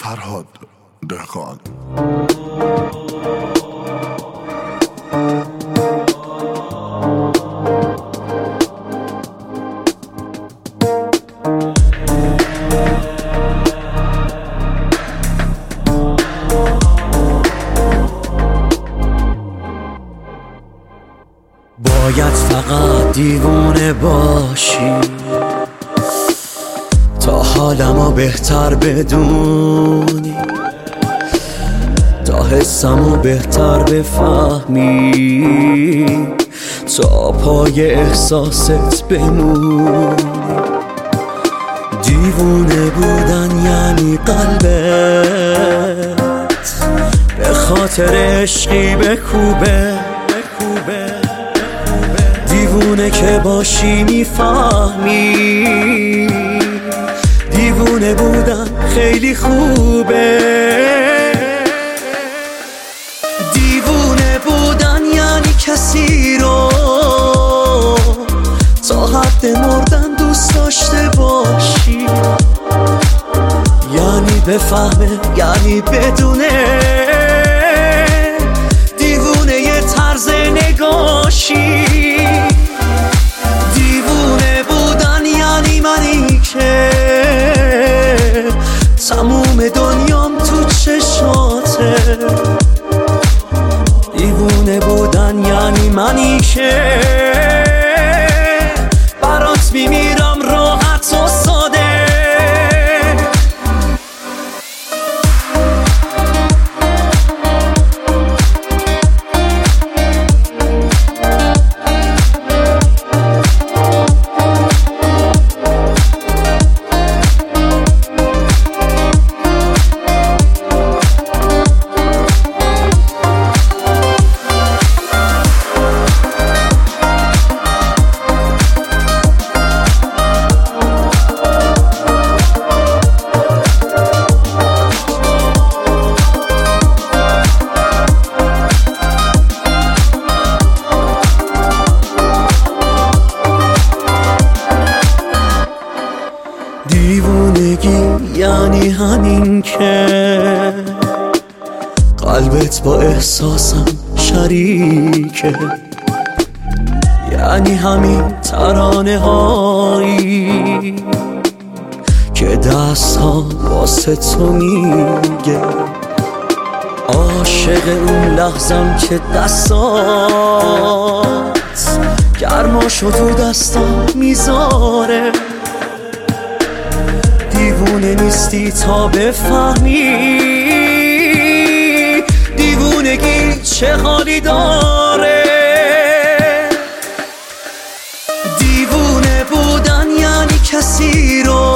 فرهاد دهقان. باید فقط دیوونه باشی تا حالمو بهتر بدونی، تا حسمو بهتر بفهمی، تا پای احساست بمونی. دیوونه بودن یعنی قلبت به خاطر عشقی بکوبه. دیوونه که باشی میفهمی دیوونه بودن خیلی خوبه. دیوونه بودن یعنی کسی رو تا حد مردن دوست داشته باشی، یعنی بفهمه، یعنی بدونه. دیوونه یه طرز نگاشی. دیوونه بودن یعنی منی که تموم دنیام تو چشاته. دیوونه بودن یعنی منی که برات میمیرم راحت و ساده. دیوونگی یعنی همین که قلبت با احساسم شریکه، یعنی همین ترانه هایی که دست ها واسه تو میگه. عاشق اون لحظم که دستات گرماشو تو دستم میذاره. دیوونه نیستی تا بفهمی دیوونگی چه حالی داره. دیوونه بودن یعنی کسی رو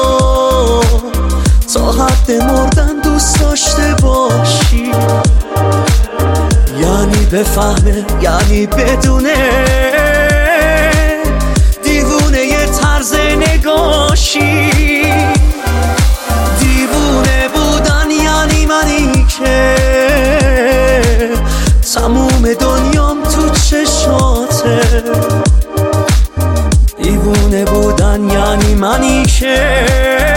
تا حد مردن دوست داشته باشی، یعنی بفهمه، یعنی بدونه. دیوونه یه طرز نگاشی. دیوونه بودن یعنی منی که تموم دنیام تو چشاته. دیوونه بودن یعنی منی که